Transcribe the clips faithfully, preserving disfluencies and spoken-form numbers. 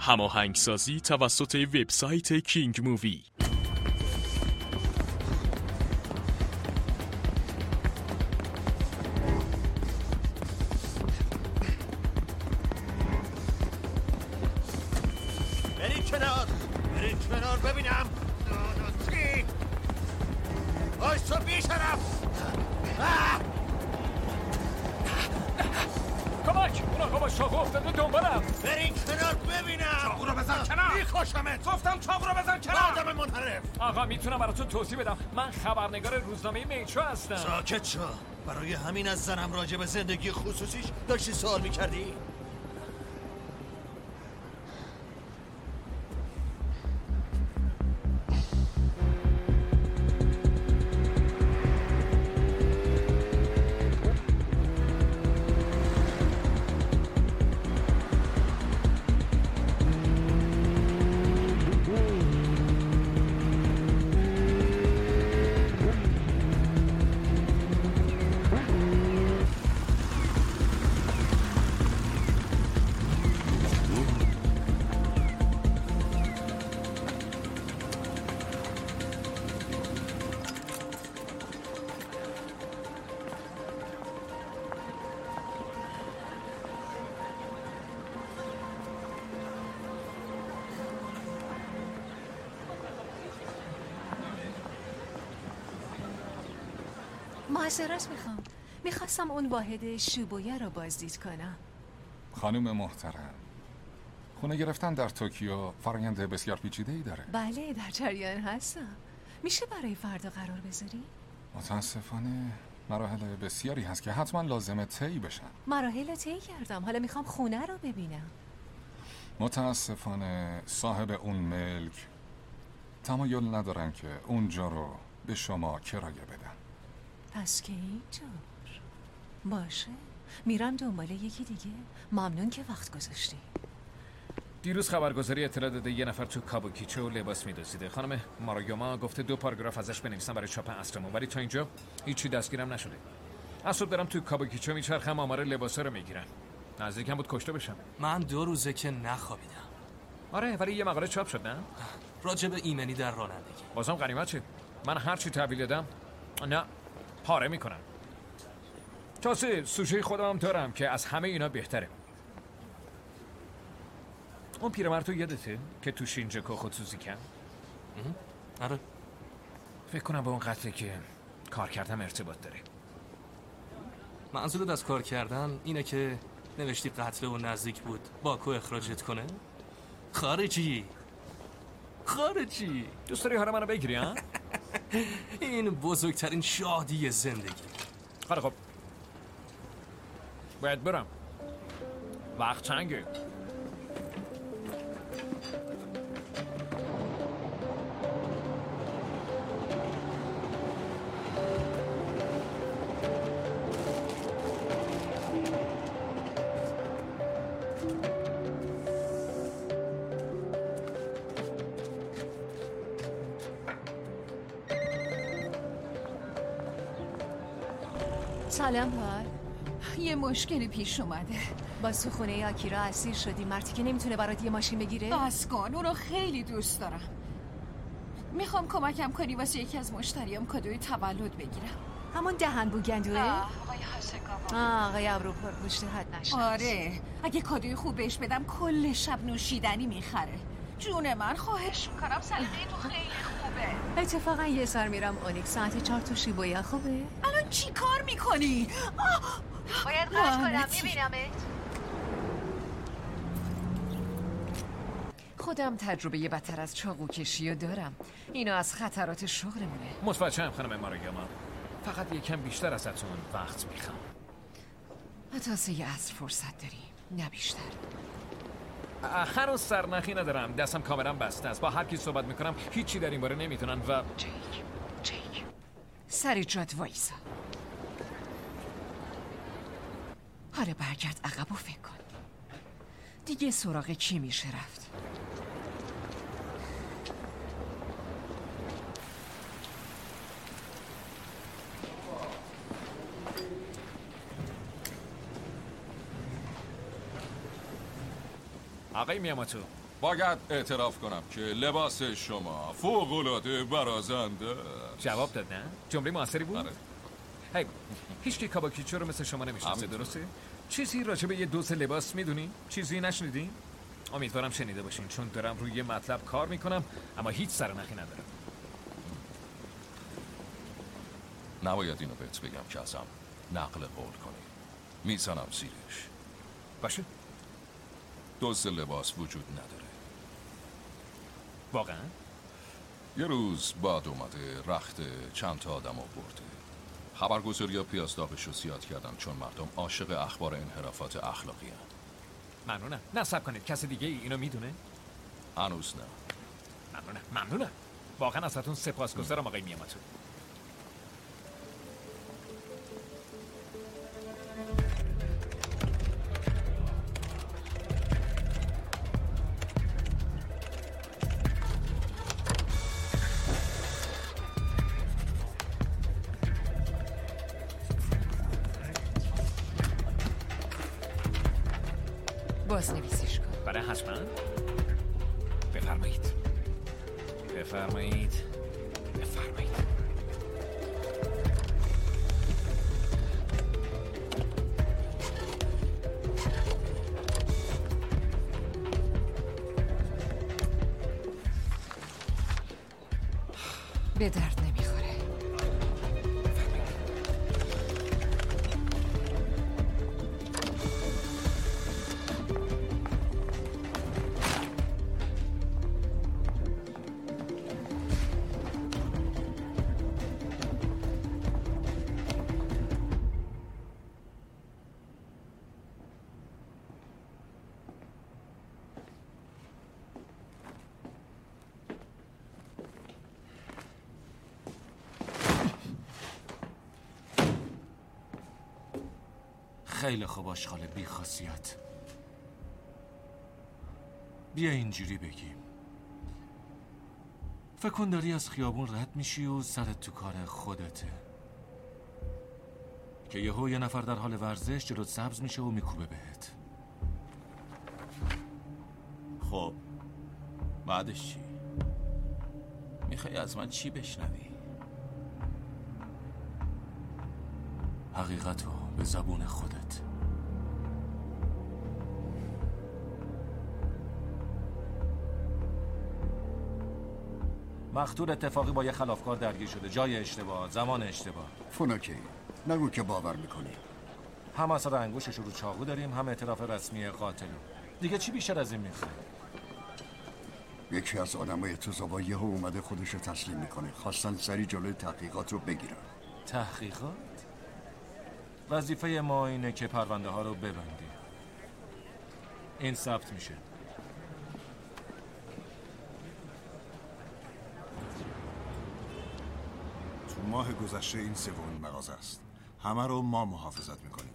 هماهنگسازی توسط وبسایت کینگ مووی. برید کنار، برید کنار ببینم. چی؟ بایستا بیشرف. کمک! اون آقا با چاقو افتاده دنبالم. برید کنار ببینم. چاقو رو بزن کنار. میخوشمت. گفتم چاقو رو بزن کنار. آدم منحرف. آقا میتونم براتون توضیح بدم. من خبرنگار روزنامه میچو هستم. ساکت شو. برای همین از زنم راجع به زندگی خصوصیش داشتی سوال میکردی؟ معذرت میخوام. میخواستم اون واحد شیبویا رو بازدید کنم. خانم محترم، خونه گرفتن در توکیو فرآیند بسیار پیچیده‌ای داره. بله در جریان هستم. میشه برای فردا قرار بذاری؟ متاسفانه مراحل بسیاری هست که حتما لازمه طی بشن. مراحل رو طی کردم، حالا میخوام خونه رو ببینم. متاسفانه صاحب اون ملک تمایل ندارن که اونجا رو به شما کرایه بدن. پس که اینجور باشه، میرم دنبال یکی دیگه. ممنون که وقت گذاشتی. دیروز خبرگزاری اطلاع داده یه نفر تو کابوکیچو لباس می‌دزدیده. خانم مارویوما گفته دو پاراگراف ازش بنویسم برای چاپ اصرمون، ولی تا اینجا هیچی دستگیرم نشده. اصلا برم تو کابوکیچو میچرخم آمار لباسا رو میگیرم. نزدیکم بود کشته بشم. من دو روزه که نخوابیدم. آره ولی یه مقاله چاپ شد نه؟ راجع به ایمنی در رانندگی. بازم غنیمت چی؟ من هر چی تحویل دادم نه پاره میکنم. تازه سوژه خودم هم دارم که از همه اینا بهتره. اون پیرمرد تو یادته که تو شینجاکو خودسوزی کرد؟ آره. فکر کنم با اون قتلی که کار کردم ارتباط داره. منظورت از کار کردن اینه که نوشتی قتل اون نزدیک بود باکو اخراجت کنه؟ خارجی خارجی دوست داری حالا منو بگیری ها؟ این بزرگترین شادی زندگی. خیلی خب باید برم، وقت چنگه. سلام پال. یه مشکلی پیش اومده. با سوخونه آکیرا اسیر شدی. مرتی که نمیتونه برات یه ماشین بگیره. بس کن، اون رو خیلی دوست دارم. میخوام کمکم کنی واسه یکی از مشتریام کادوی تولد بگیرم. همون دهن بوگندوه؟ آقای هاشگاوا. آه آقای ابرو پر پشت حد نشد. آره اگه کادوی خوب بهش بدم کل شب نوشیدنی میخره. جون من خواهش میکنم، سلیقه تو خیلی خوبه. اتفاقا یه سر میرم اونیک ساعت چهار تو شیبویا. خوبه؟ الان چی کار میکنی؟ باید قرش کنم. میبینمت. خودم تجربه بدتر از چاقو کشی رو دارم. اینا از خطرات شغلمونه. متوجهم خانم مارویوما، فقط یکم بیشتر ازتون وقت میخوام. تا سه عصر فرصت داری، نه بیشتر. هنوز سرنخی ندارم، دستم کاملا بسته است. با هر کی صحبت میکنم هیچی در این باره نمیتونن و جیک جیک سری جات وایسا. حالا برگرد عقب و فکر کن دیگه سراغ کی میشه رفت. آقای میاماتو، باید اعتراف کنم که لباس شما فوق‌العاده برازنده. جواب داد نه؟ جمله موثری بود؟ آره. هی هیچ کی کاباکیچو رو مثل شما نمیشناسه، درسته؟ چیزی راجع به یه دوست لباس میدونی؟ چیزی نشنیدین؟ امیدوارم شنیده باشین، چون دارم روی یه مطلب کار میکنم اما هیچ سرنخی ندارم. نباید اینو بهت بگم که ازم نقل قول کنی. میزنم زیرش. باشه؟ دوست لباس وجود نداره. واقعا؟ یه روز باد اومده رخت چند تا آدم رو برده. خبرگزاری ها پیازداغش رو زیاد کردن چون مردم عاشق اخبار انحرافات اخلاقی هن. ممنونم. نصب کنید. کسی دیگه ای اینو میدونه؟ هنوز نه. ممنونم. ممنونم. واقعا ازتون سپاسگزارم آقای میاماتو. باز نویسیش کن. برای حتما؟ بفرمایید. بفرمایید. بفرمایید. به درد نمیخوره. خیلی خوب آشغال بی خاصیت. بیا اینجوری بگیم. فکر کن داری از خیابون رد میشی و سرت تو کار خودته که یهو یه نفر در حال ورزش جلوت سبز میشه و میکوبه بهت. خب بعدش چی؟ میخوای از من چی بشنوی؟ حقیقتو به زبون خودت. مقتول اتفاقی با یه خلافکار درگیر شده. جای اشتباه، زمان اشتباه. فونوکی نگو که باور میکنی. هم اثر انگشتش رو چاقو داریم، هم اعتراف رسمی قاتل. دیگه چی بیشتر از این میخوای؟ یکی از آدمای توزاوا یهو اومده خودش رو تسلیم میکنه. خواستن سری جلوی تحقیقات رو بگیرن. تحقیقات؟ وظیفه ما اینه که پرونده ها رو ببندیم. این ثبت میشه. تو ماه گذشته این سومین مغازه است. همه رو ما محافظت میکنیم.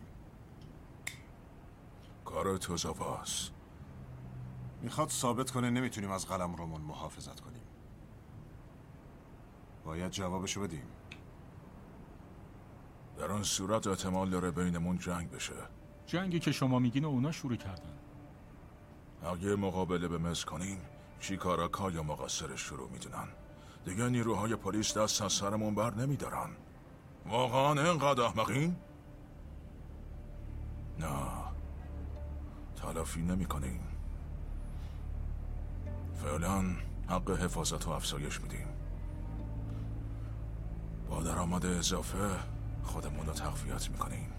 کار توزاواست. میخواد ثابت کنه نمیتونیم از قلم رومون محافظت کنیم. باید جوابشو بدیم. در آن صورت احتمال داره بینمون جنگ بشه. جنگی که شما میگین و اونا شروع کردن. اگه مقابله به مز کنیم چیکارا یا مقصرش شروع میدونن. دیگه نیروهای پلیس دست از سرمون بر نمیدارن. واقعا اینقدر احمقین؟ نه تلافی نمی کنیم. فعلا حق حفاظت و افزایش میدیم. با درآمد اضافه خودمون رو تقویت میکنیم.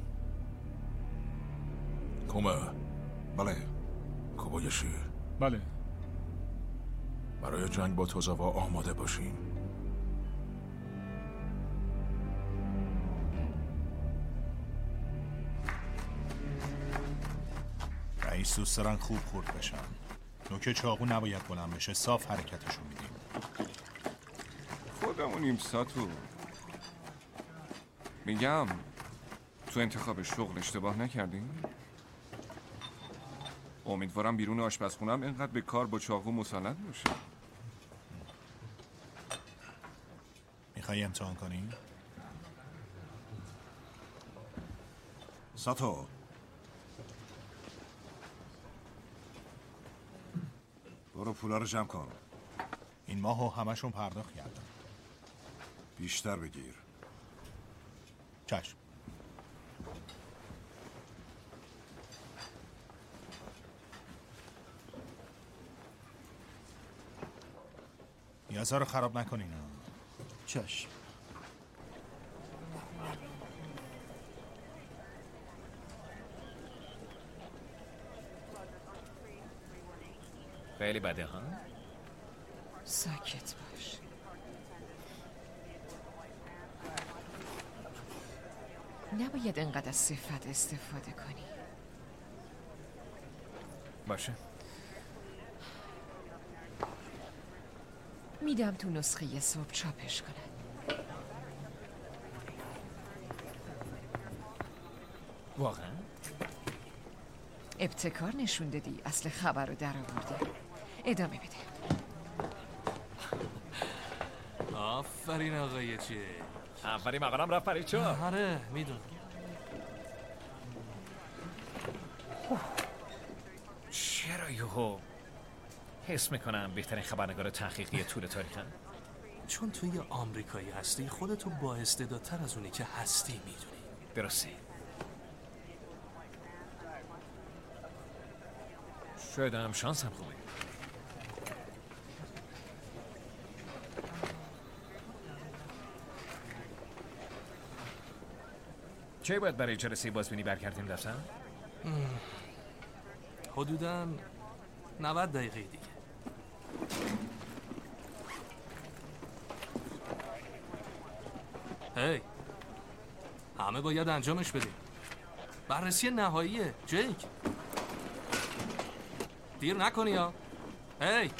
کومه؟ بله. کوبایشی؟ بله. برای جنگ با توزاوا آماده باشین. رئیس دوست دارن خوب خورد بشن. نوک چاقو نباید بلند بشه. صاف حرکتشو میدیم. خودمونیم ساتو. میگم تو انتخاب شغل اشتباه نکردیم؟ امیدوارم بیرون آشپزخونم اینقدر به کار با چاقو مسلط باشه. میخوای امتحان کنی؟ ساتو برو پولا رو جمع کن. این ماهو همشون پرداخت کردن. بیشتر بگیر. چشم. نیازها رو خراب نکنین. چشم. خیلی بده ها؟ ساکت باش. نباید انقدر از صفت استفاده کنی. باشه. میدم تو نسخه صبح چاپش کنن. واقعا؟ ابتکار نشون دادی، اصل خبر رو در آوردی. ادامه بده. آفرین آقای چه آفرین مقالم رفت پرید چه؟ آره میدونم. چرا یهو حس میکنم بهترین خبرنگار تحقیقی طول تاریخم؟ چون تو یه آمریکایی هستی، خودتو با استعدادتر از اونی که هستی میدونی. درسته. شاید هم شانس هم خوبه. چه باید برای جلسه بازبینی برگردیم دفتر؟ حدوداً نود دقیقه دیگه. هی همه باید انجامش بدیم. بررسی نهاییه جیک. دیر نکنی ها. هی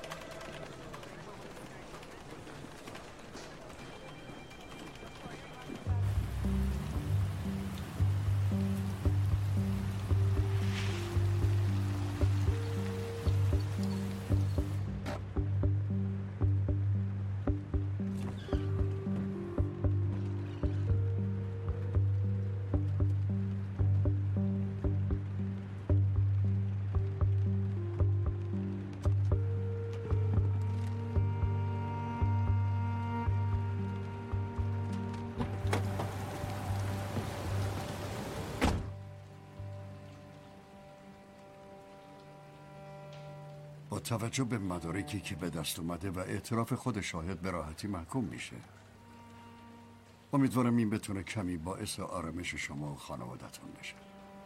با توجه به مدارکی که به دست اومده و اعتراف خود شاهد به راحتی محکوم میشه. امیدوارم این بتونه کمی باعث آرامش شما و خانوادتون بشه.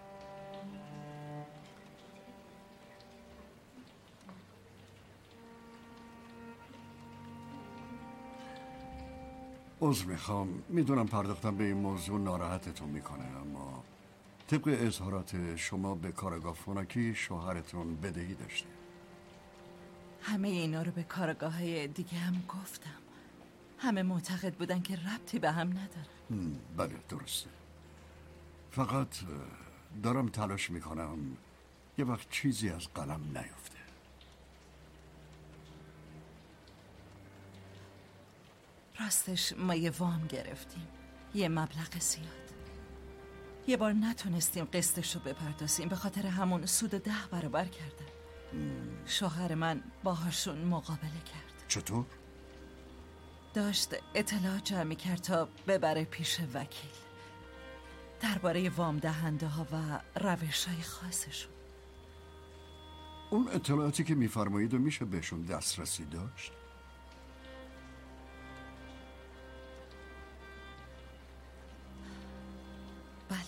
عذر میخوام، میدونم پرداختم به این موضوع ناراحتتون میکنه، اما طبق اظهارات شما به کارگاه فوناکی شوهرتون بدهی داشته. همه اینا رو به کارگاه‌های دیگه هم گفتم. همه معتقد بودن که ربطی به هم نداره. بله درسته. فقط دارم تلاش میکنم یه وقت چیزی از قلم نیفته. راستش ما یه وام گرفتیم، یه مبلغ زیاد. یه بار نتونستیم قسطش رو بپردازیم، به خاطر همون سود ده برابر کردن. شوهر من باهاشون مقابله کرد. چطور؟ داشت اطلاع جمع کرد تا ببره پیش وکیل درباره وام دهنده ها و روش های خاصشون. اون اطلاعاتی که میفرمایید و میشه بهشون دسترسی داشت؟ بله.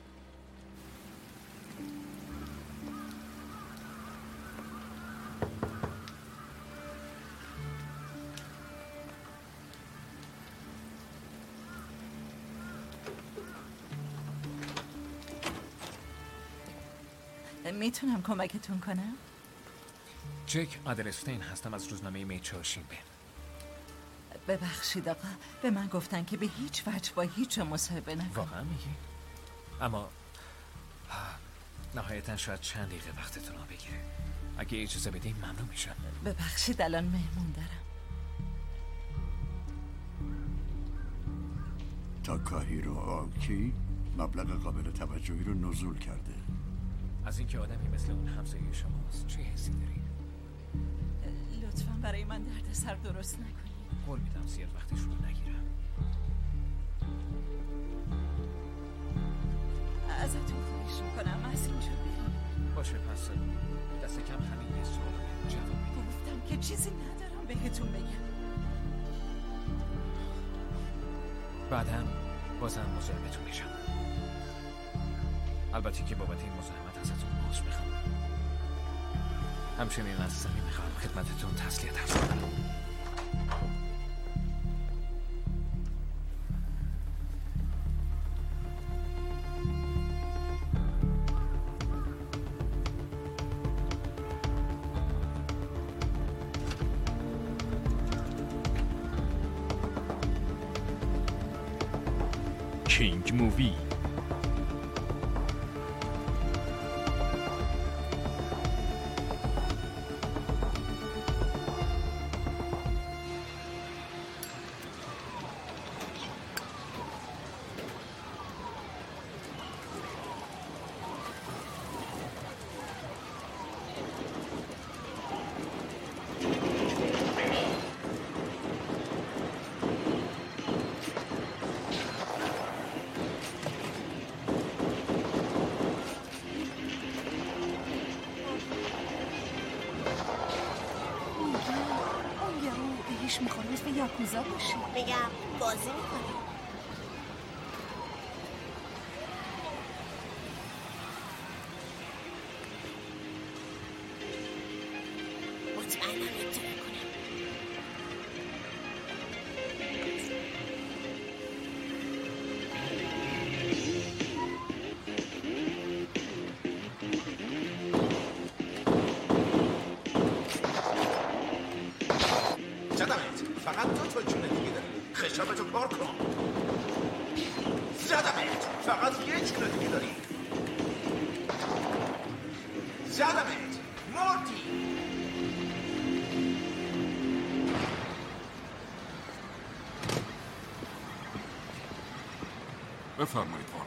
میتونم کمکتون کنم؟ جک آدلستین هستم از روزنامه میچو شینبن. ببخشید آقا، به من گفتن که به هیچ وجه با هیچ مصاحبه نکنم. واقعا میگی؟ اما نهایتا شاید چند دقیقه وقتتون رو بگیره. اگه اجازه بدیم ممنون میشم. ببخشید الان مهمون دارم. تاکاهیرو آکی مبلغ قابل توجهی رو نزول کرده. از اینکه آدمی مثل اون همسایه شماست چه حسی داری؟ لطفاً برای من درد سر درست نکنی. قول میدم زیاد وقتش رو نگیرم. ازتون خواهش میکنم از اینجا بریم. باشه پس دست کم همین یه سوال رو جواب میدم. گفتم که چیزی ندارم بهتون بگم. بعدم بازم مزاحمتون میشم. البته که بابت این مزاحمت ازتون معاش میخوام. همچنین از صمیم میخوام خدمتتون تسلیت عرض کنم. کینگ مووی. میخوام به یاکوزا باشی. بگم بازی میکنی. مطمئنم میتونه کنم. فقط دو تا جون دیگه داری. خشابتو کار کن. زدمت. فقط یه جون دیگه داری. زدمت. مردی. بفرمایید والا.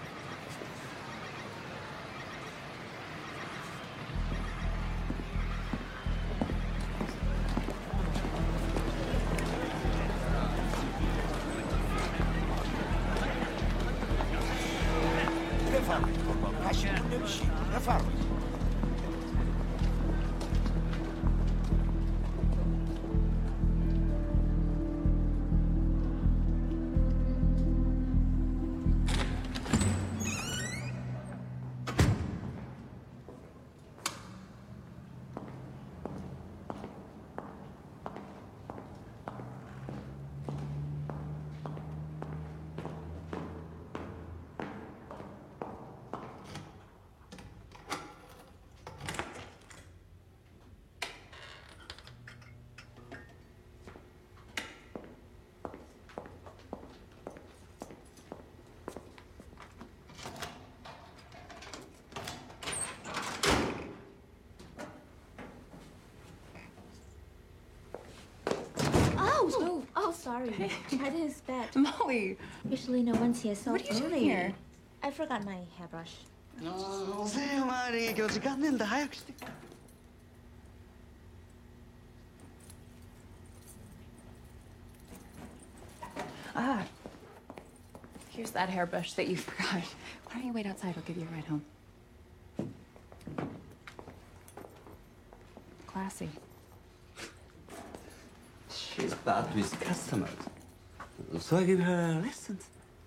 Oh, oh, sorry. I didn't expect. Molly. Usually no one's here so What are you early. doing here? I forgot my hairbrush. No, Mari, que os ganen da haik. Ah. Here's that hairbrush that you forgot. Why don't you wait outside? I'll give you a ride home. Classy. She's bad with customers, so I give her lessons.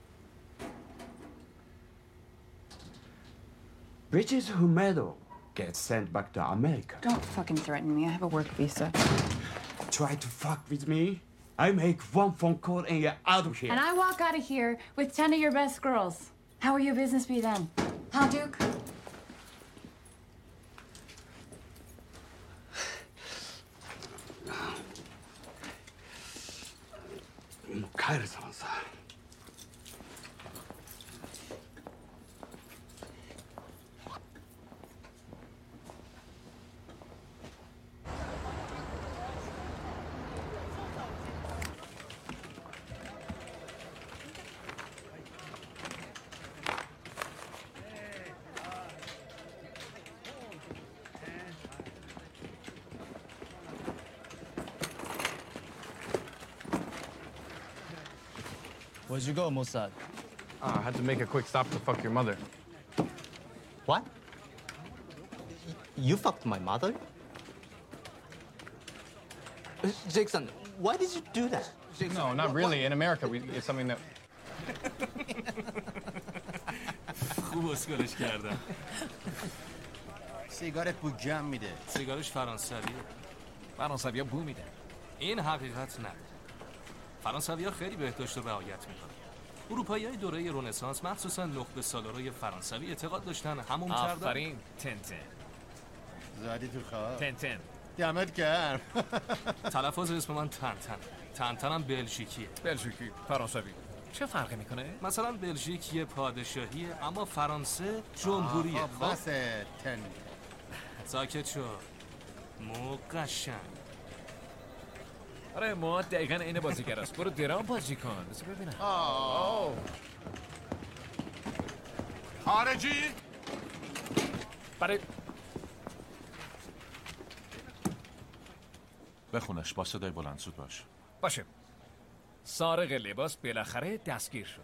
Bridges who meddle get sent back to America. Don't fucking threaten me. I have a work visa. Try to fuck with me? I make one phone call and you're out of here. And I walk out of here with ten of your best girls. How will your business be then? Huh, Duke? Kairi-san-san. Where'd you go, Mossad? Uh, I had to make a quick stop to fuck your mother. What? You fucked my mother? Jackson, why did you do that? No, not really. In America, we, it's something that... خوب اسکارش کردم. سیگارت بو جمع میده. سیگارش فرانسویه. فرانسوی‌ها بو میده. این حقیقت نداره. فرانسوی‌ها خیلی بهداشت و رعایت میکنن. اروپایی‌های دوره رنسانس مخصوصا نخبه سالارای فرانسوی اعتقاد داشتن همون کردن. آفرین تنتن. زادی تو خواب. تنتن. دمت گرم. تلفظ اسم من تنتن. تنتنم بلژیکیه. بلژیکی، فرانسوی. چه فرقی میکنه؟ مثلا بلژیک یه پادشاهیه اما فرانسه جمهوریه. خب بس تن. ساکت شو. مو قشنگ. آره ما دقیقا این بازیگر است. برو درام بازی کن. بذار ببینم. آه. خارجی؟ برای بخونش با صدای بلند زود باش. باشه. سارق لباس بالاخره دستگیر شد.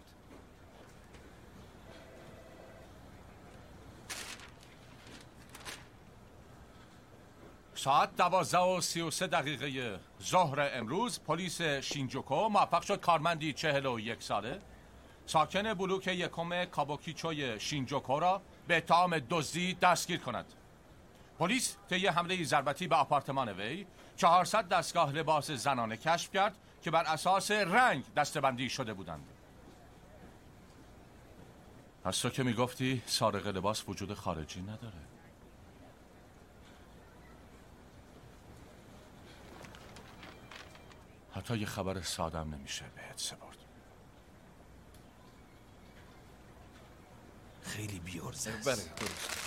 ساعت دوازده و سی و سه دقیقه ظهر امروز پلیس شینجوکو موفق شد کارمندی چهل و یک ساله ساکن بلوک یکم کابوکیچوی شینجوکو را به اتهام دزدی دستگیر کند. پلیس طی حمله ضربتی به آپارتمان وی چهارصد دستگاه لباس زنانه کشف کرد که بر اساس رنگ دسته‌بندی شده بودند. از تو که میگفتی سارق لباس وجود خارجی نداره. حتی یه خبر سادم نمیشه بهت سپرد. خیلی بیارزه است. بله درست.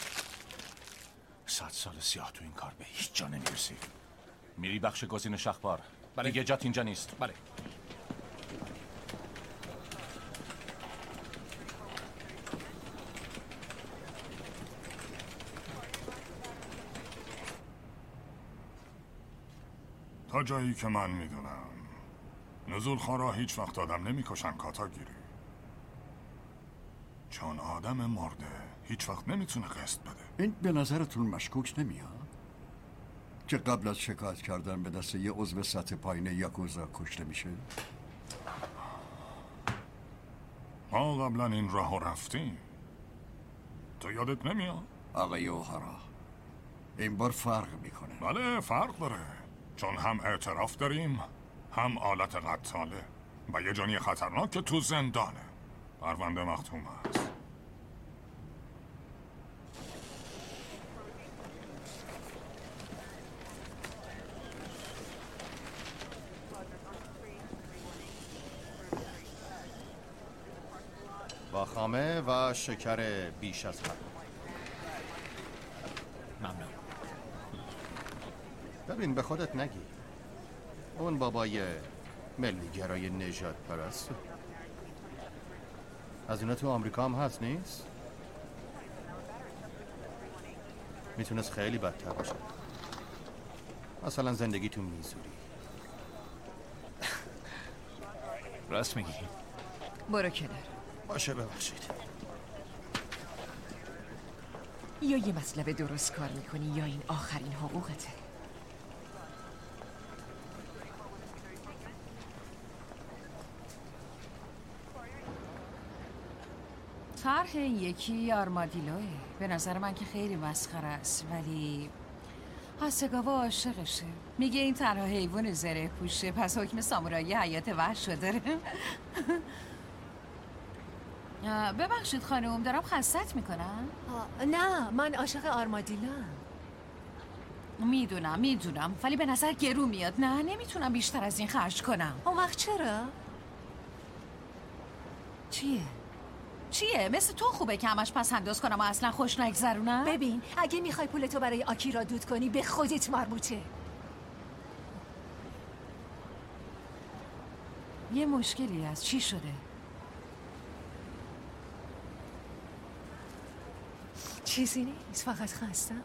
صد سال سیاه تو این کار به هیچ جا نمیرسی. میری بخش گزینش اخبار. بله. دیگه جات اینجا نیست. بله. تا جایی که من میدونم نزول خارا هیچ وقت آدم نمیکشن کاتاگیری، چون آدم مرده هیچ وقت نمیتونه قسط بده. این به نظرتون مشکوک نمیاد که قبل از شکایت کردن به دست یه عضو سطح پایین یاکوزا کشته میشه؟ ما قبلا این راه رفتیم، تو یادت نمیاد؟ آقای اوهارا این بار فرق میکنه. بله فرق داره، چون هم اعتراف داریم هم آلت قتاله و یه جانی خطرناک که تو زندانه. پرونده مختوم هست. با خامه و شکر بیش از حد. ممنون. ببین به خودت نگی اون بابای ملیگرای نژاد پرست از اینا تو آمریکا هم هست نیست؟ میتونست خیلی بدتر باشه، مثلا زندگی تو میزوری. راست میگی. برو کنار. باشه ببخشید. یا یه مطلب درست کار میکنی یا این آخرین حقوقته. طرح یکی آرمادیلوه. به نظر من که خیلی مسخره است، ولی هاسگاوا عاشقشه. میگه این تنها حیوان زره پوشه، پس حکم سامورایی حیات وحش رو داره. ببخشید خانم، دارم خستت میکنم؟ نه من عاشق آرمادیلوام. میدونم میدونم ولی به نظر گرو میاد. نه نمیتونم بیشتر از این خرج کنم. اون وقت چرا؟ چیه؟ چیه؟ مثل تو خوبه که همش پس انداز کنم و اصلا خوش نگذرونم؟ ببین اگه میخوای پولتو برای آکیرا دود کنی به خودت مربوطه. یه مشکلی هست. چی شده؟ چیزی نیست، فقط خستم.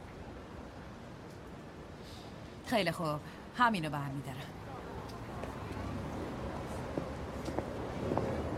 خیلی خوب، همینو برمیدارم.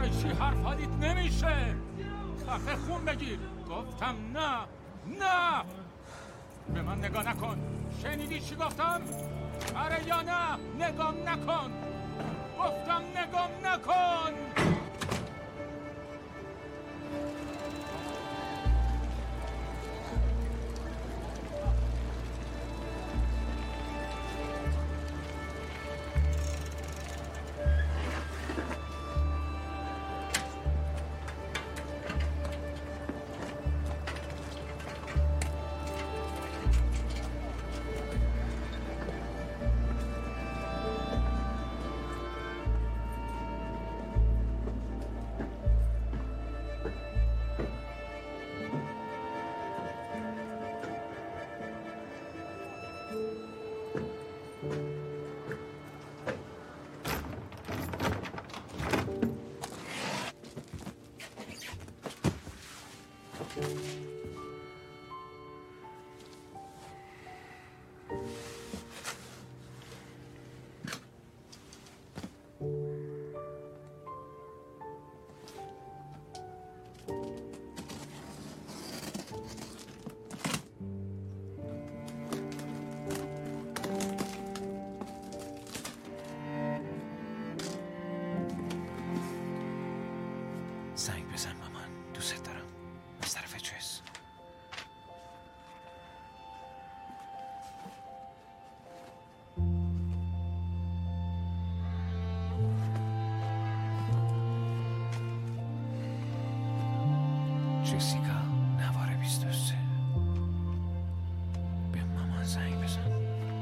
برای چی حرف حالیت نمیشه؟ خفه خون بگیر. گفتم نه نه. به من نگاه نکن. شنیدی چی گفتم؟ آره یا نه؟ نگام نکن. گفتم نگام نکن. زنگ بزن مامان، دوست دارم. از طرف چیز. جسیکا نوار بیست و سه. به مامان زنگ بزن.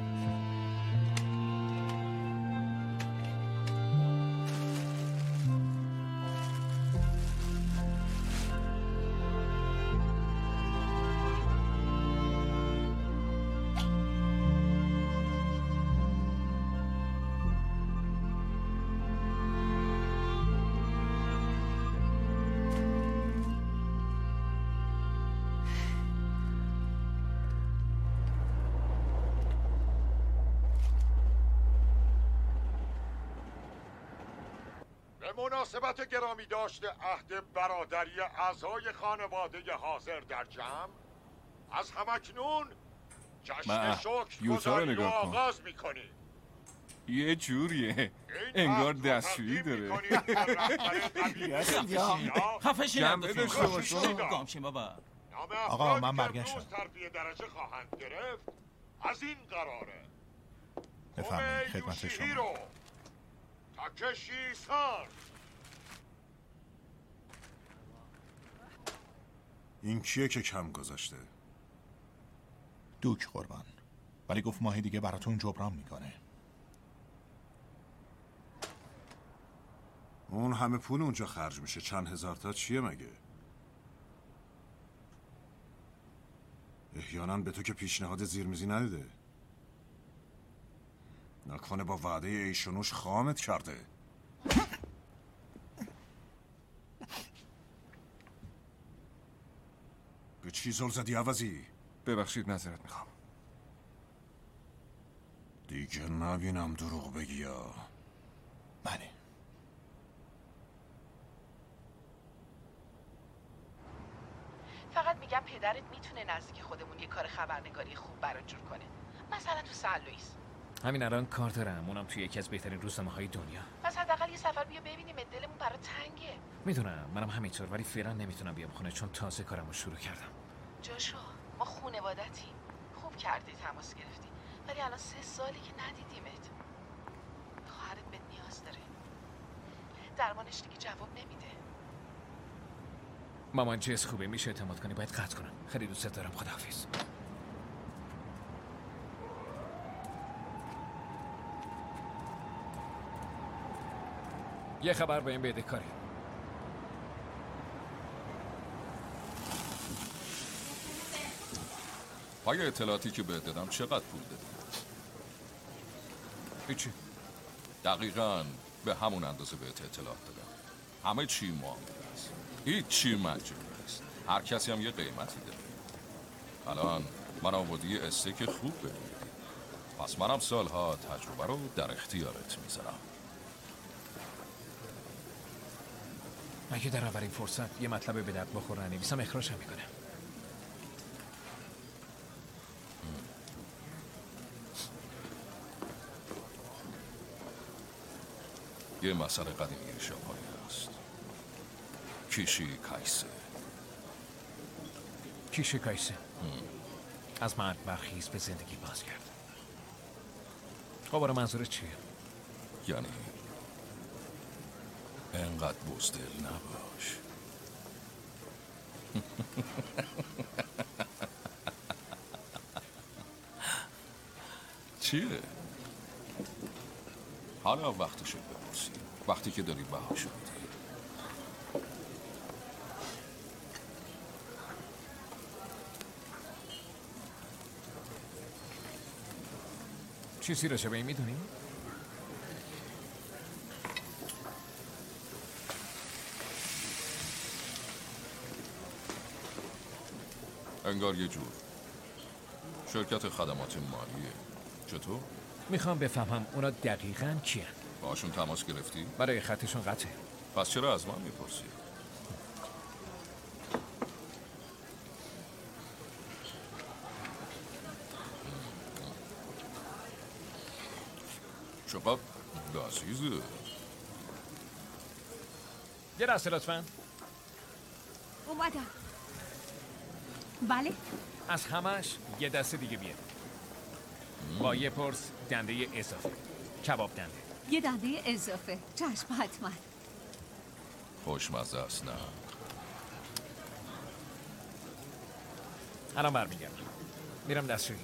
به مناسبت گرامی داشته عهد برادری اعضای خانواده حاضر در جمع، از همکنون جشن شکر گذاری رو آغاز میکنیم. یه جوریه انگار دستشویی داره. خفه شید. جنبه داشته باشه. گامشیم بابا. آقا من برگشتم. تربیه درجه خواهند گرفت. از این قراره بفرمایید خدمت شما. تاکشی سان. این کیه که کم گذاشته؟ دوک قربان، ولی گفت ماهی دیگه براتون جبران میکنه. اون همه پول اونجا خرج میشه، چند هزار تا چیه مگه؟ احیانا به تو که پیشنهاد زیرمیزی ندیده؟ نکنه با وعده ایشونوش خامت کرده؟ به چی زل زدی عوضی؟ ببخشید نظرت میخوام. دیگه نبینم دروغ بگی یا؟ بله. فقط میگم پدرت میتونه نزدیک خودمون یه کار خبرنگاری خوب برات جور کنه، مثلا تو سن لوئیس. همین الان کار دارم، اونم توی یکی از بهترین روزنامه‌های دنیا. پس حداقل یه سفر بیا ببینیم، دلمون برات تنگه. میدونم، منم همینطور، ولی فعلا نمیتونم بیام خونه چون تازه کارمو شروع کردم. جاشو، ما خانوادتیم. خوب کردی تماس گرفتی، ولی الان سه سالی که ندیدیمت. خواهرت بهت نیاز داره. درمانش دیگه جواب نمیده. مامان جس خوبه، میشه اعتماد کنی، باید قطع کنم. خیلی دوست دارم، خداحافظ. یه خبر به این بده کاری. پای اطلاعاتی که بهت دادم چقدر پول دادی؟ هیچی. دقیقاً به همون اندازه بهت اطلاعات دادم. همه چی معامله است. هیچ چی مجبور است. هر کسی هم یه قیمتی داره. الان من آوردی یه استیک خوب ببینید. پس منم سالها تجربه رو در اختیارت میذارم. اگه در اولین فرصت یه مطلب به درد بخور ننویسم اخراجم میکنم. یه مسئله قدیمی ژاپنی هست. کیشی کایسه. کیشی کایسه از مرگ برخیز به زندگی باز کرد. خب برای منظورت چیه؟ یعنی انقدر بزدل نباش. چیه؟ حالا وقتشو بپرسی. وقتی که داری بهاشو میدی. چیزی راجع به این میدونی؟ انگار یه جور شرکت خدمات مالیه. چطور؟ میخوام بفهمم اونا دقیقاً کیان. باشون تماس گرفتی؟ برای خطشون قطعه. پس چرا از من میپرسی؟ چقدر لذیذه. یه دسته لطفاً. اومدم. بله؟ از همش یه دسته دیگه بیار. با یه پرس دنده اضافه. کباب دنده. یه دنده اضافه. چشم حتما. خوشمزه است نه؟ الان برمیگردم. میرم دستشویی.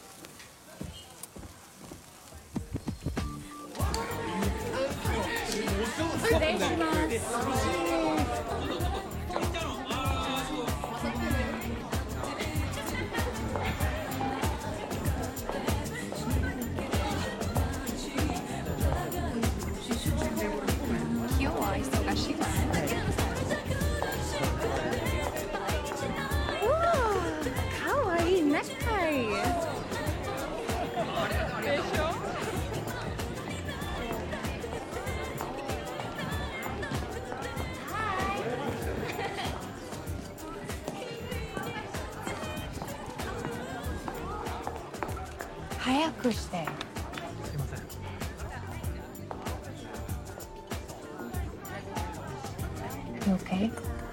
You okay?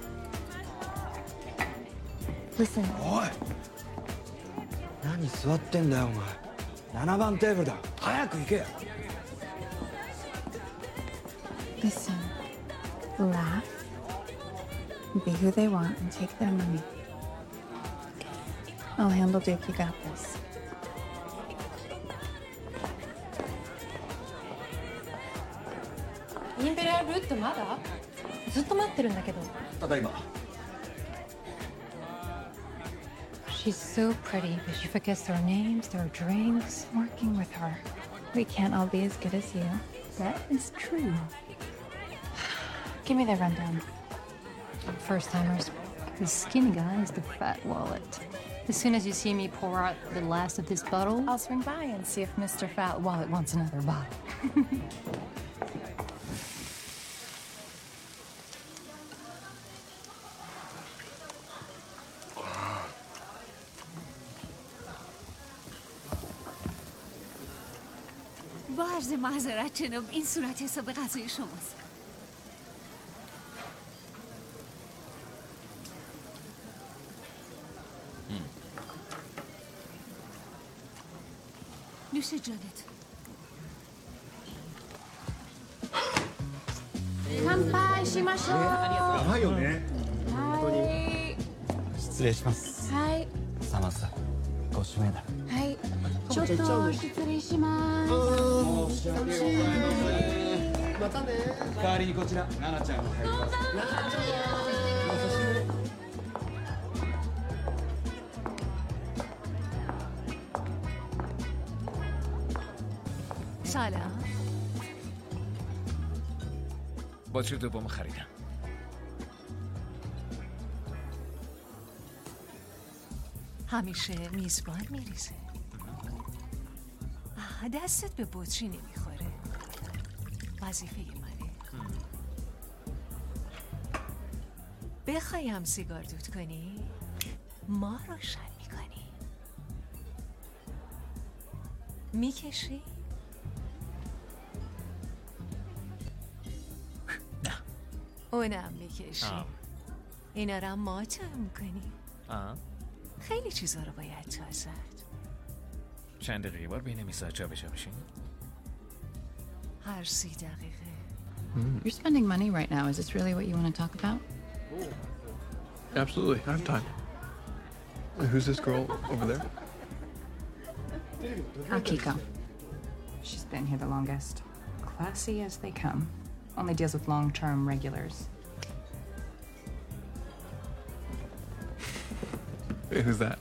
Listen. おい。何座ってんだよお前。ななばんテーブルだ。早く行けよ。 Listen. Laugh. Be who they want and take their money. I'll handle Duke. You got this. Imperial Root まだ？ずっと待ってるんだけど。 ただいま。 She's so pretty, but she forgets their names, their drinks. Working with her, we can't all be as good as you. That is true. Give me the rundown. First timers. The skinny guy is the fat wallet. As soon as you see me pour out the last of this bottle, I'll swing by and see if Mister Fat Wallet wants another bottle. با عرض معذرت جناب، این صورت حساب غذای شماست. نوش جانت. 乾杯しましょう。 はいよね。 はい。 失礼します。 はい。 サマス、ご指名だ。 はい。ちょっと失礼します。 申し訳ございません。またね。代わりにこちら、ナナちゃんが入ります。ナナちゃん。お久しぶり。 سلام. باتری دوم خریدم. همیشه میزبان میریزه. دستت به بطری نمیخوره. وظیفه منه. بخوایم سیگار دود کنی ما روشن میکنی. میکشی؟ نه. اونم میکشی. اینا رو ما تم کنی. آه. خیلی چیزا رو باید تا زد. چند دقیقه بار بین میزا جا بجا بشین؟ هر سی دقیقه. You're spending money right now. Is this really what you want to talk about? Absolutely, I have time. Who's this girl over there? Akiko. She's been here the longest. Classy as they come. Only deals with long-term regulars. Hey, who's that?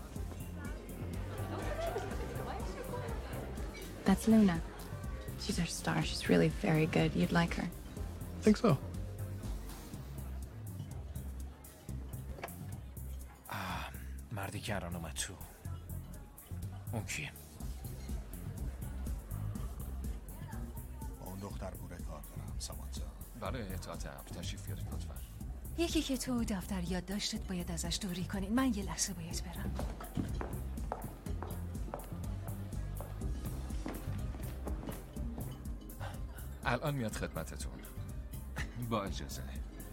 That's Luna. She's our star. She's really very good. You'd like her. Think so. مردی که الان اومد تو. اون کیه؟ با اون دختر بوره کار دارم سامانزا. بله اطاعت امر تشریف بیارید لطفا. یکی که تو دفتر یاد داشتت باید ازش دوری کنین. من یه لحظه باید برم. الان میاد خدمتتون. با اجازه.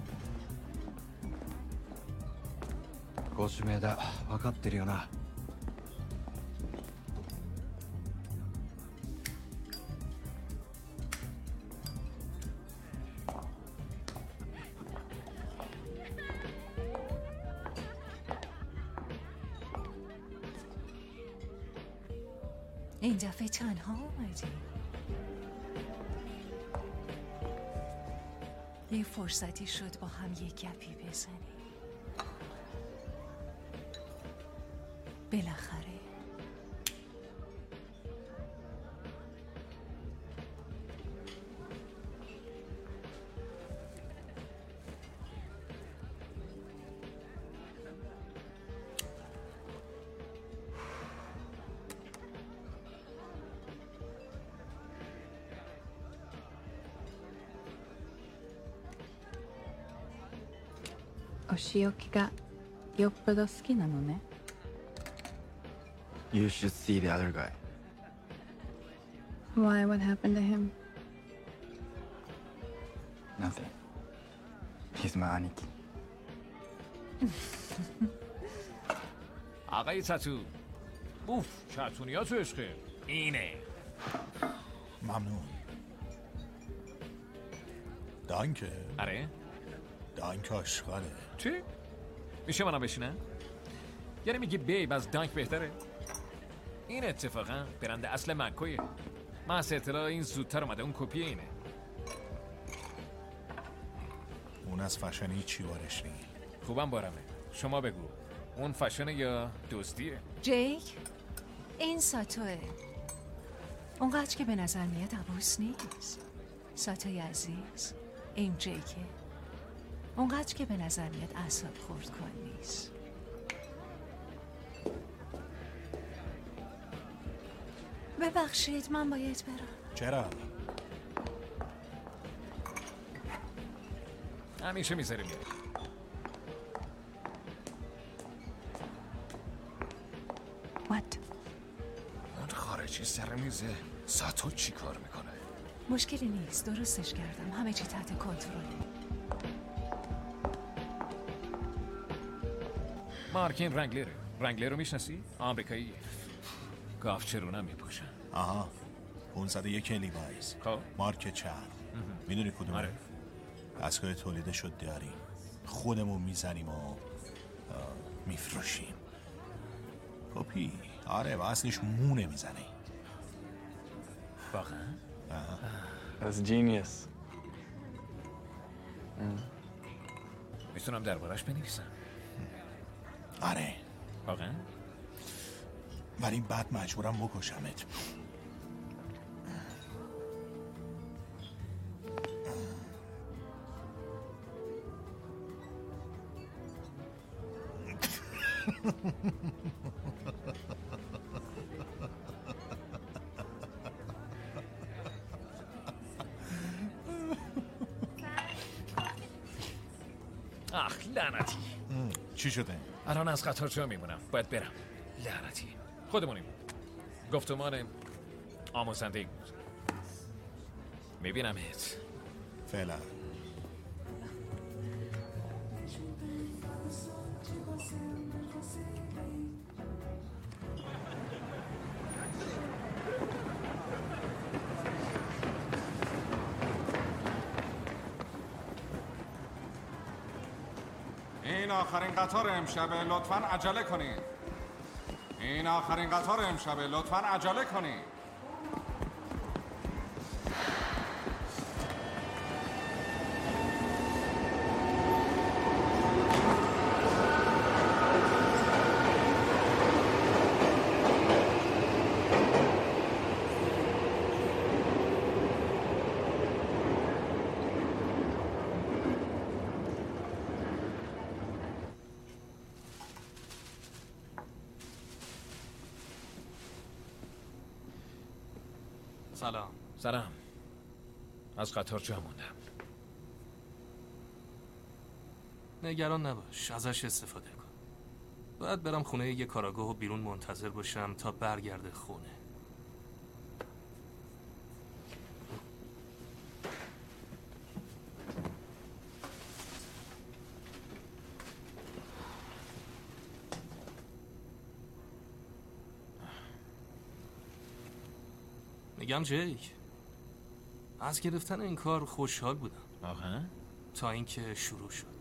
ご指名だ。分かってるよな。 این دفعه تنها اومدی. یه فرصتی شد با هم یه گپی بزنیم. بالاخره お仕置きがよっぽど好きなのね。 You should see the other guy. Why? What happened to him? Nothing. He's my 兄貴. آقای تتو. اوف چتونیا تو عشقه. اینه. ممنون. دانکه. آره. دانک آشغاله. چی؟ میشه منم بشینم؟ یعنی میگی بیب از دانک بهتره؟ این اتفاقا برنده اصل مکویه. من از اطلاع این زودتر اومده. اون کپی اینه. اون از فشنی چی بارش نی؟ خوبم بارمه. شما بگو اون فشنه یا دوستیه؟ جیک این ساتوه. اونقدر که به نظر میاد عبوس نیست. ساتوی عزیز این جیکه. اونقدر که به نظر میاد اعصاب خورد کن نیست. ببخشید من باید برم. چرا؟ همیشه میذاریم میره. What؟ اون خارجی سر میزه. ساتو چی کار میکنه؟ مشکلی نیست. درستش کردم. همه چی تحت کنترله. مارکین رنگلره. رنگلر رو میشناسی؟ آمریکایی. گاف چرونم میپوشن. آها پونصد و یک لیوایز. خب مارک چرم. میدونی کدومه؟ آره. دستگاه تولیدش شد داریم. خودمون میزنیم و میفروشیم. کپی. آره و اصلش مونه میزنه. واقعا؟ That's genius. میتونم دربارش بنویسم. آره. واقعا؟ ولی بعد مجبورم بکشمت. آخ لعنتی. چی شده؟ الان از قطار جا میمونم، باید برم. لعنتی. خودمونیم. گفتمان آموزنده بود. میبینمت. فعلا. این آخرین قطار امشبه، لطفاً عجله کنید. این آخرین قطار امشبه، لطفاً عجله کنید. سلام. سلام. از قطار جا موندم. نگران نباش، ازش استفاده کن. باید برم خونه یه کاراگاه و بیرون منتظر باشم تا برگرده خونه. میگم جیک، از گرفتن این کار خوشحال بودم. آها؟ تا اینکه شروع شد.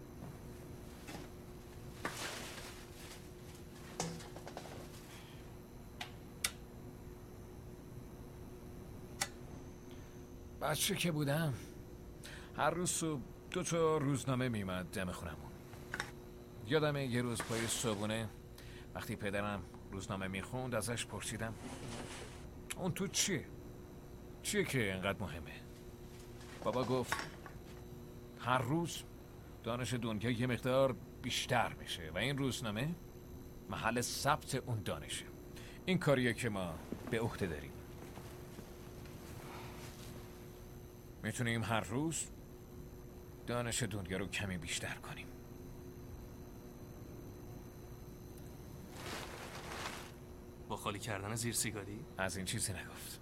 بچه که بودم هر روز صبح دو تا روزنامه میمد دم خونمون. یادمه یه روز پای صبحونه وقتی پدرم روزنامه میخوند ازش پرسیدم اون تو چیه؟ چیه که اینقدر مهمه؟ بابا گفت هر روز دانش دنیا یه مقدار بیشتر میشه و این روزنامه محل ثبت اون دانشه. این کاریه که ما به عهده داریم. میتونیم هر روز دانش دنیا رو کمی بیشتر کنیم. با خالی کردن زیر سیگاری؟ از این چیزی نگفت.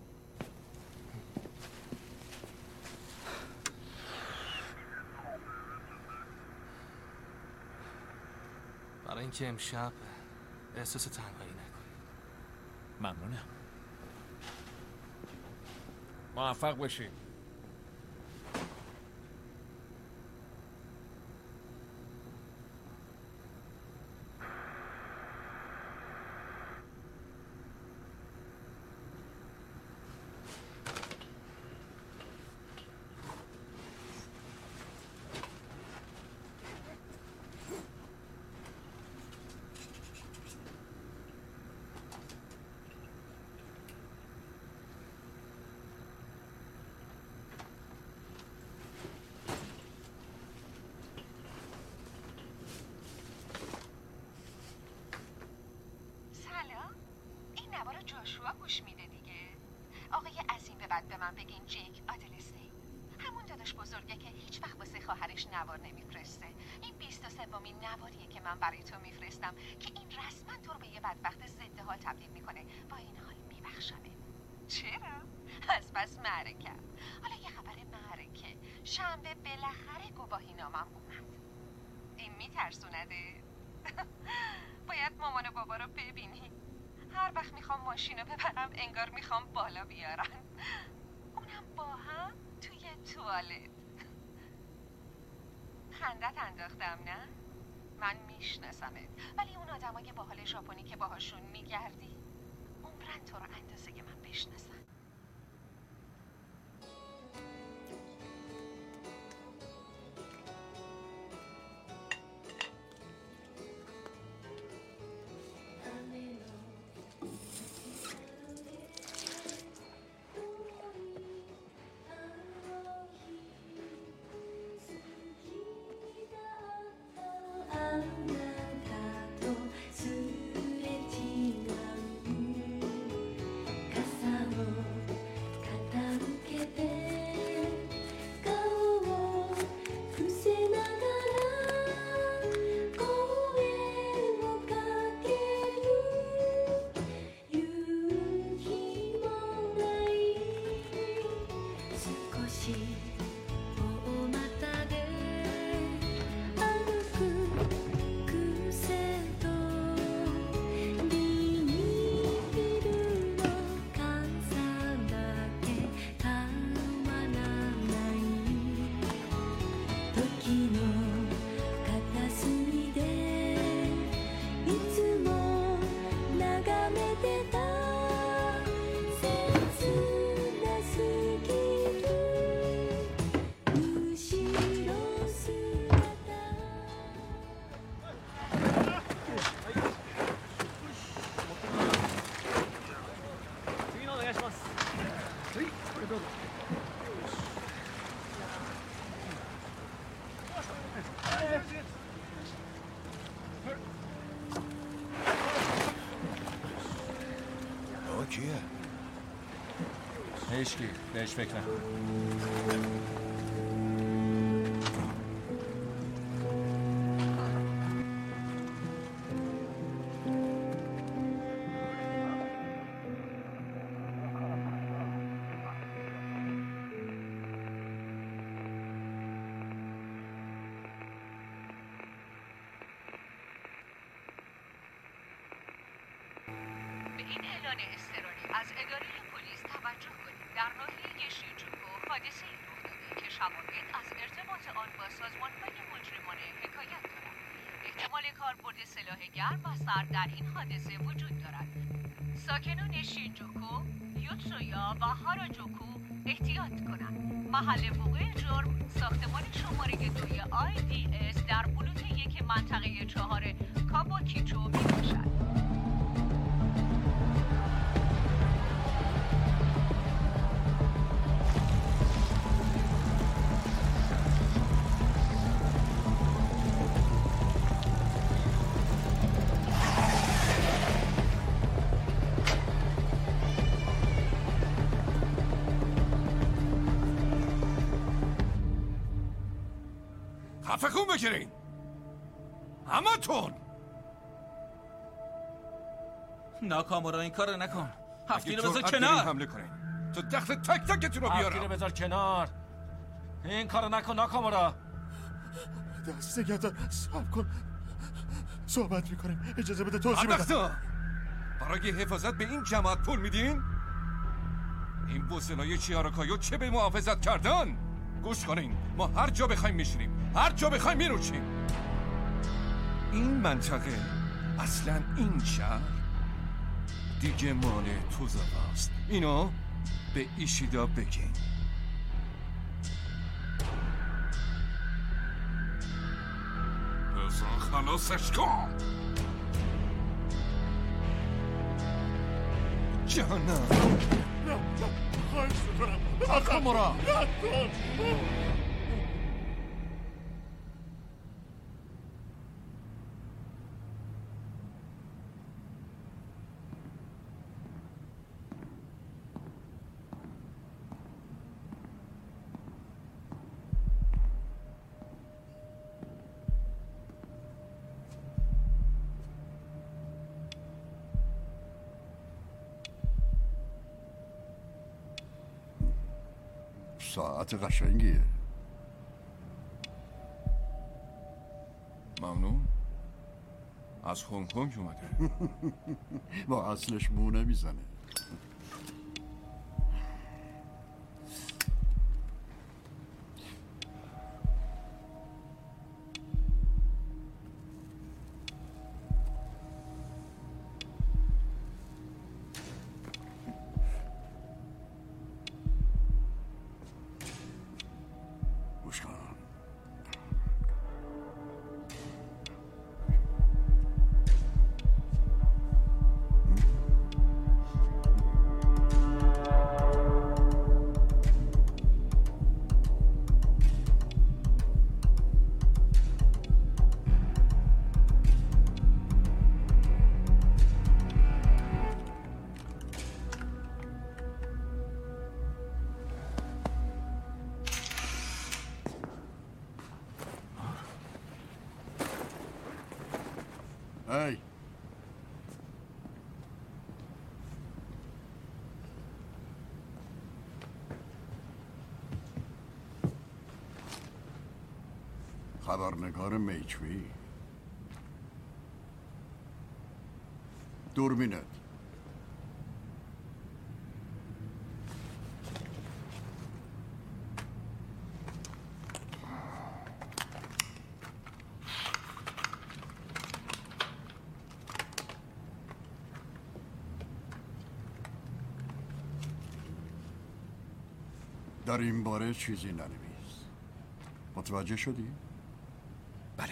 برای اینکه امشب احساس تنهایی نکنی. ممنونم. موفق باشی. جاشوا گوش میده دیگه. آقای از این به بعد به من بگین جیک آدلسی، همون داداش بزرگه که هیچ وقت واسه خواهرش نوار نمیفرسته. این بیست و سومین نواریه که من برای تو میفرستم که این رسما تو رو به یه بدبخت ضد حال تبدیل میکنه. با این حال میبخشمه. چرا؟ از پس معرکه. حالا یه خبر معرکه. شنبه بالاخره گواهی نامم اومد. این میترسونده؟ باید مامان و بابا رو ببینی. هر وقت میخوام ماشین رو ببرم انگار میخوام بالا بیارن. اونم با هم توی توالت. خندت انداختم نه؟ من میشناسمت، ولی اون آدمای باحال ژاپنی که باهاشون میگردی عمرن تو رو اندازه من بشناسن. Kasano کیه؟ هیچکی بهش فکر نکن. ساکنان شینجوکو، یوتسویا و هاراجوکو احتیاط کنند. محل وقوع جرم ساختمان شماره دوی آی دی اس در بلوک یک منطقه چهار کابوکیچو می باشد. خفه کن بگیرین همه تون. ناکامورا این کار نکن. هفتی رو بذار کنار کنار. حمله کنین تو دخل تک تکتون رو هفتی بیارم. رو بذار کنار. این کار نکن ناکامورا. دست نگهدار صبر کن صحبت میکنیم. اجازه بده توضیح بدم. بدبختا برای حفاظت به این جماعت پول میدین؟ این بوسنای چیاراکایو چه به محافظت کردن؟ گوش کنین ما هر جا بخوایم میشینیم هر جا بخوایم میروچیم. این منطقه اصلا این شهر دیگه مال توزاواست. اینو به ایشیدا بگین. بزن خلاصش کن. جانم خواهش میکنم ناکامورا. ساعت قشنگیه. ممنون. از هنگ کنگ اومده. با اصلش مو نمیزنه. هی خبرنگار میچوی دوربینت در این باره چیزی ننویس. متوجه شدی؟ بله.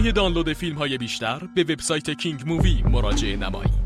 برای دانلود فیلم های بیشتر به وبسایت کینگ مووی مراجعه نمایید.